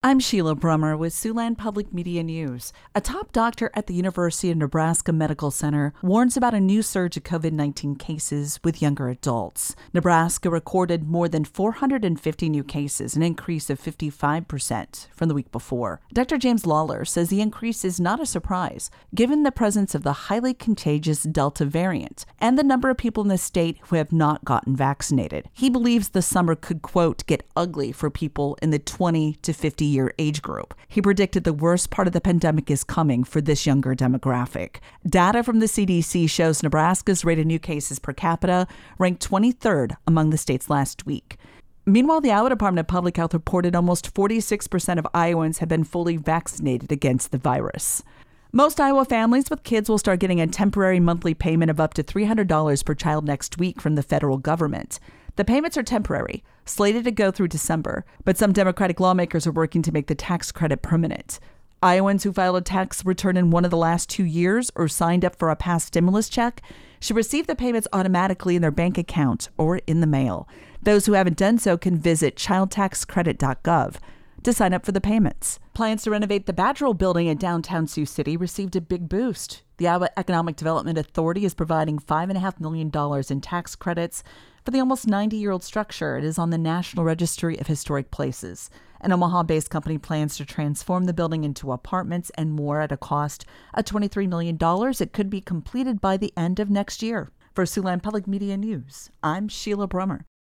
I'm Sheila Brummer with Siouxland Public Media News. A top doctor at the University of Nebraska Medical Center warns about a new surge of COVID-19 cases with younger adults. Nebraska recorded more than 450 new cases, an increase of 55% from the week before. Dr. James Lawler says the increase is not a surprise, given the presence of the highly contagious Delta variant and the number of people in the state who have not gotten vaccinated. He believes the summer could, quote, get ugly for people in the 20 to 50-year age group. He predicted the worst part of the pandemic is coming for this younger demographic. Data from the CDC shows Nebraska's rate of new cases per capita ranked 23rd among the states last week. Meanwhile, the Iowa Department of Public Health reported almost 46% of Iowans have been fully vaccinated against the virus. Most Iowa families with kids will start getting a temporary monthly payment of up to $300 per child next week from the federal government. The payments are temporary, slated to go through December, but some Democratic lawmakers are working to make the tax credit permanent. Iowans who filed a tax return in one of the last 2 years or signed up for a past stimulus check should receive the payments automatically in their bank account or in the mail. Those who haven't done so can visit childtaxcredit.gov to sign up for the payments. Plans to renovate the Badgerell building in downtown Sioux City received a big boost. The Iowa Economic Development Authority is providing $5.5 million in tax credits for the almost 90-year-old structure. It is on the National Registry of Historic Places. An Omaha-based company plans to transform the building into apartments and more at a cost of $23 million. It could be completed by the end of next year. For Siouxland Public Media News, I'm Sheila Brummer.